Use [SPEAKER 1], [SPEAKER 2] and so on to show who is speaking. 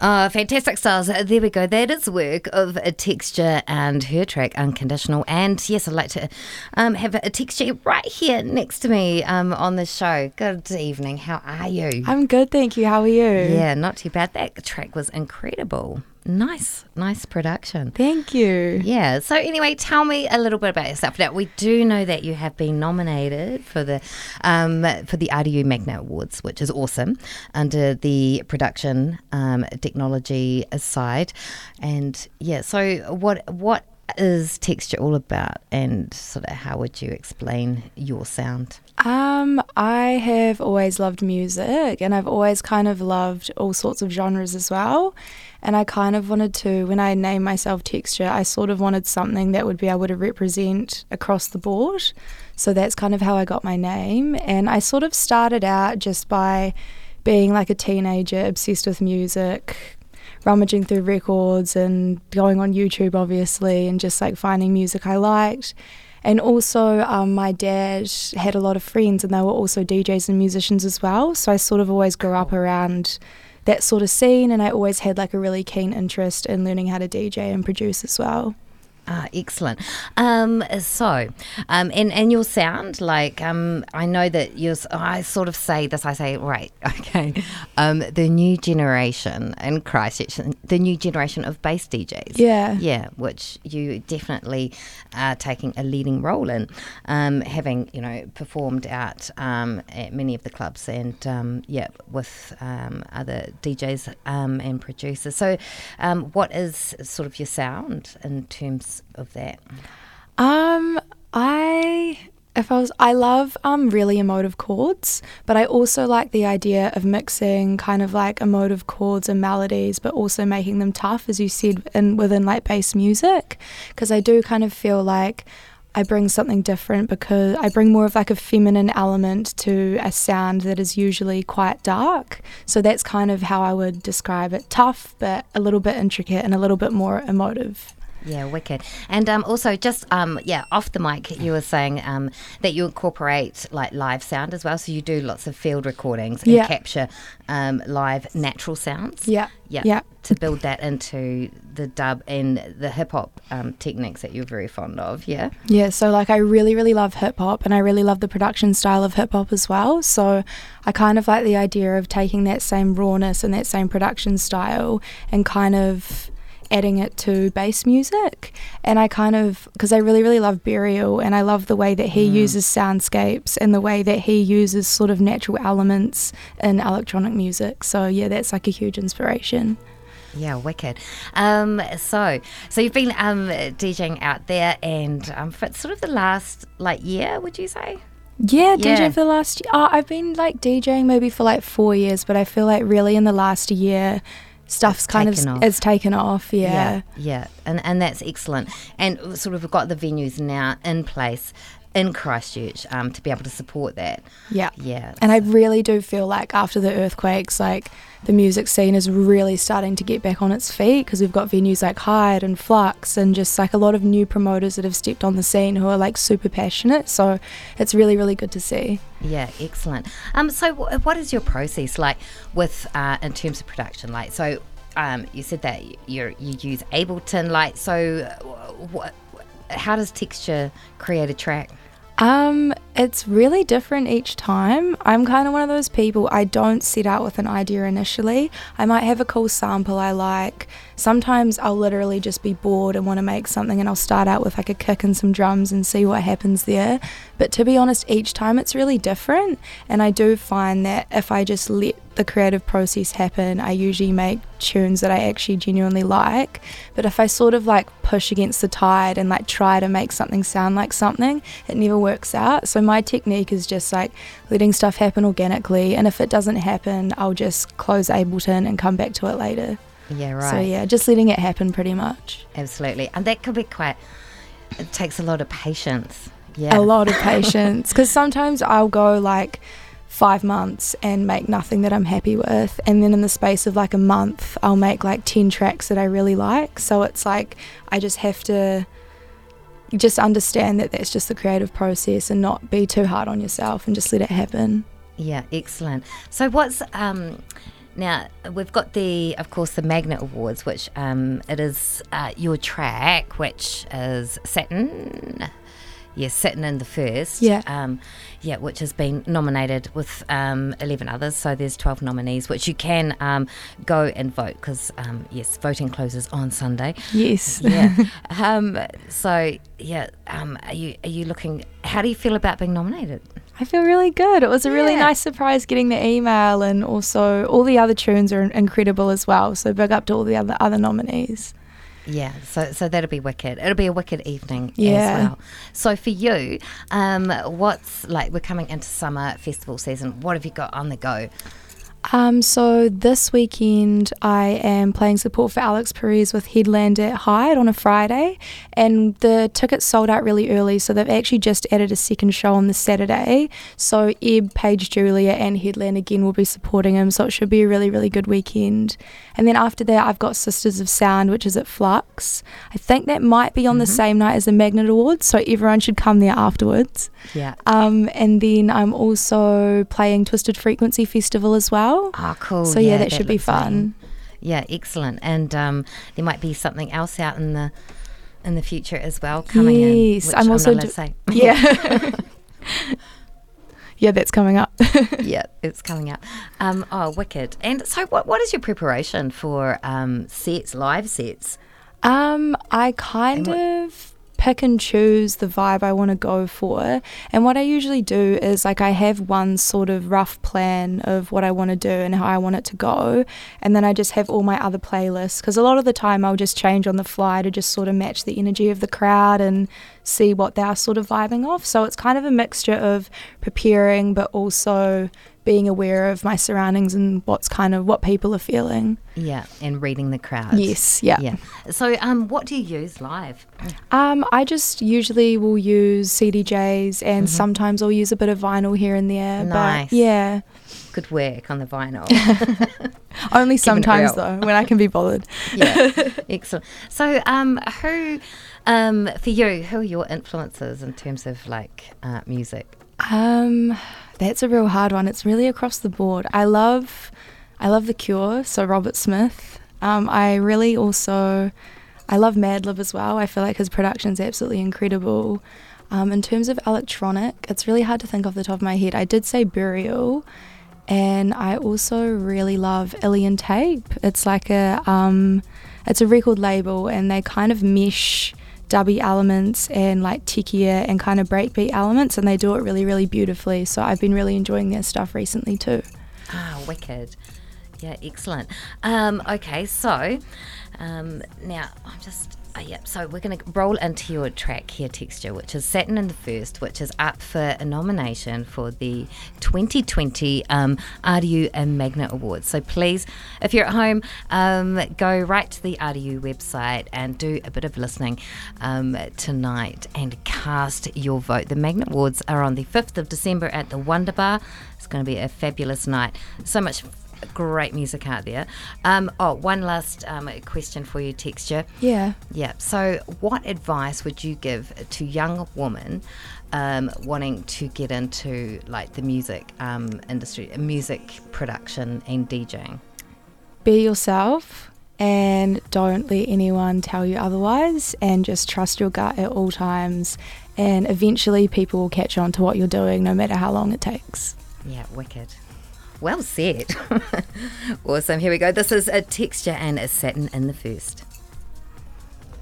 [SPEAKER 1] Oh, fantastic stars. There we go. That is work of a Texture and her track Unconditional. And yes, I'd like to have a Texture right here next to me on the show. Good evening. How are you?
[SPEAKER 2] I'm good, thank you. How are you?
[SPEAKER 1] Yeah, not too bad. That track was incredible. Nice production.
[SPEAKER 2] Thank you.
[SPEAKER 1] Yeah. So anyway, tell me a little bit about yourself. Now, we do know that you have been nominated for the RDU Magnet Awards, which is awesome, under the production technology side. And yeah, so what is Texture all about, and sort of how would you explain your sound?
[SPEAKER 2] I have always loved music, and I've always kind of loved all sorts of genres as well. And I kind of wanted to, when I named myself Texture, I sort of wanted something that would be able to represent across the board. So that's kind of how I got my name. And I sort of started out just by being like a teenager, obsessed with music, rummaging through records and going on YouTube, obviously, and just like finding music I liked. And also my dad had a lot of friends, and they were also DJs and musicians as well. So I sort of always grew up around that sort of scene, and I always had like a really keen interest in learning how to DJ and produce as well.
[SPEAKER 1] Excellent. And your sound, like, I know that I sort of say this, I say, right, okay, the new generation in Christchurch, the new generation of bass DJs.
[SPEAKER 2] Yeah.
[SPEAKER 1] Yeah, which you definitely are taking a leading role in, having, performed out at many of the clubs and, with other DJs and producers. So what is sort of your sound in terms of that?
[SPEAKER 2] I love really emotive chords, but I also like the idea of mixing kind of like emotive chords and melodies, but also making them tough, as you said, within like bass music, because I do kind of feel like I bring something different, because I bring more of like a feminine element to a sound that is usually quite dark. So that's kind of how I would describe it: tough, but a little bit intricate and a little bit more emotive.
[SPEAKER 1] Yeah, wicked. And also just, off the mic, you were saying that you incorporate like live sound as well. So you do lots of field recordings and capture live natural sounds.
[SPEAKER 2] Yeah.
[SPEAKER 1] To build that into the dub and the hip-hop techniques that you're very fond of, yeah?
[SPEAKER 2] Yeah, so like I really, really love hip-hop, and I really love the production style of hip-hop as well. So I kind of like the idea of taking that same rawness and that same production style and kind of adding it to bass music. And I kind of, because I really, really love Burial, and I love the way that he uses soundscapes and the way that he uses sort of natural elements in electronic music. So yeah, that's like a huge inspiration.
[SPEAKER 1] Yeah, wicked. So you've been DJing out there, and for sort of the last year, would you say?
[SPEAKER 2] Yeah, DJing for the last year. I've been like DJing maybe for like 4 years, but I feel like really in the last year stuff's kind of it's taken off. Yeah.
[SPEAKER 1] And that's excellent. And sort of got the venues now in place in Christchurch to be able to support that. Yeah.
[SPEAKER 2] And I really do feel like after the earthquakes, like the music scene is really starting to get back on its feet, because we've got venues like Hyde and Flux and just like a lot of new promoters that have stepped on the scene who are like super passionate. So it's really, really good to see.
[SPEAKER 1] Yeah, excellent. So what is your process like with in terms of production? Like, so you said that you use Ableton. Like, so how does Texture create a track?
[SPEAKER 2] It's really different each time. I'm kind of one of those people, I don't set out with an idea initially. I might have a cool sample I like. Sometimes I'll literally just be bored and want to make something, and I'll start out with like a kick and some drums and see what happens there. But to be honest, each time it's really different, and I do find that if I just let the creative process happen, I usually make tunes that I actually genuinely like. But if I sort of like push against the tide and like try to make something sound like something, it never works out. So my technique is just like letting stuff happen organically, and if it doesn't happen, I'll just close Ableton and come back to it later.
[SPEAKER 1] Yeah, right.
[SPEAKER 2] So yeah, just letting it happen pretty much.
[SPEAKER 1] Absolutely. And that could be it takes a lot of patience. Yeah.
[SPEAKER 2] A lot of patience, because sometimes I'll go like 5 months and make nothing that I'm happy with, and then in the space of like a month I'll make like 10 tracks that I really like. So it's like I just have to just understand that that's just the creative process and not be too hard on yourself and just let it happen.
[SPEAKER 1] Yeah, excellent. So what's Now, we've got of course, the Magnet Awards, which it is your track, which is Satin. Yes, Sitting in the First.
[SPEAKER 2] Yeah.
[SPEAKER 1] Which has been nominated with 11 others. So there's 12 nominees, which you can go and vote because, yes, voting closes on Sunday.
[SPEAKER 2] Yes.
[SPEAKER 1] Yeah. Are you looking, how do you feel about being nominated?
[SPEAKER 2] I feel really good. It was a really nice surprise getting the email, and also all the other tunes are incredible as well. So big up to all the other nominees.
[SPEAKER 1] Yeah, so that'll be wicked. It'll be a wicked evening as
[SPEAKER 2] Yeah.
[SPEAKER 1] well. So for you, what's like, we're coming into summer festival season. What have you got on the go?
[SPEAKER 2] So this weekend I am playing support for Alex Perez with Headland at Hyde on a Friday, and the tickets sold out really early, so they've actually just added a second show on the Saturday. So Ebb, Paige Julia and Headland again will be supporting him, so it should be a really, really good weekend. And then after that I've got Sisters of Sound, which is at Flux. I think that might be on the same night as the Magnet Awards, so everyone should come there afterwards.
[SPEAKER 1] Yeah.
[SPEAKER 2] And then I'm also playing Twisted Frequency Festival as well.
[SPEAKER 1] Oh, cool.
[SPEAKER 2] So that should be
[SPEAKER 1] looks
[SPEAKER 2] fun.
[SPEAKER 1] Yeah, excellent. And there might be something else out in the future as well coming in.
[SPEAKER 2] Yes,
[SPEAKER 1] Which
[SPEAKER 2] I'm also
[SPEAKER 1] not allowed to say.
[SPEAKER 2] Yeah. Yeah, that's coming up.
[SPEAKER 1] Yeah, it's coming up. Wicked. And so what is your preparation for live sets?
[SPEAKER 2] I kind of pick and choose the vibe I want to go for, and what I usually do is like I have one sort of rough plan of what I want to do and how I want it to go, and then I just have all my other playlists, because a lot of the time I'll just change on the fly to just sort of match the energy of the crowd and see what they're sort of vibing off. So it's kind of a mixture of preparing but also being aware of my surroundings and what people are feeling.
[SPEAKER 1] Yeah, and reading the crowd.
[SPEAKER 2] Yes, yeah.
[SPEAKER 1] Yeah. So what do you use live?
[SPEAKER 2] I just usually will use CDJs, and sometimes I'll use a bit of vinyl here and there.
[SPEAKER 1] Nice.
[SPEAKER 2] But yeah.
[SPEAKER 1] Good work on the vinyl.
[SPEAKER 2] Only sometimes
[SPEAKER 1] real.
[SPEAKER 2] though, when I can be bothered.
[SPEAKER 1] Yeah, excellent. So who, for you, who are your influences in terms of like music?
[SPEAKER 2] That's a real hard one. It's really across the board. I love The Cure, so Robert Smith. I love Madlib as well. I feel like his production's absolutely incredible. In terms of electronic, it's really hard to think off the top of my head. I did say Burial, and I also really love Alien Tape. It's like it's a record label, and they kind of mesh dubby elements and like techier and kind of breakbeat elements, and they do it really, really beautifully. So I've been really enjoying their stuff recently too.
[SPEAKER 1] Wicked. Yeah, excellent. Okay, so now I'm just so we're going to roll into your track here, Texture, which is Satin in the First, which is up for a nomination for the 2020 RDU and Magnet Awards. So please, if you're at home, go right to the RDU website and do a bit of listening tonight and cast your vote. The Magnet Awards are on the 5th of December at the Wonder Bar. It's going to be a fabulous night. So much great music out there. One last question for you, Texture.
[SPEAKER 2] Yeah.
[SPEAKER 1] So what advice would you give to young women wanting to get into like the music industry, music production and DJing?
[SPEAKER 2] Be yourself and don't let anyone tell you otherwise, and just trust your gut at all times, and eventually people will catch on to what you're doing no matter how long it takes.
[SPEAKER 1] Yeah, wicked. Well said. Awesome. Here we go. This is a Texture and a Satin in the First.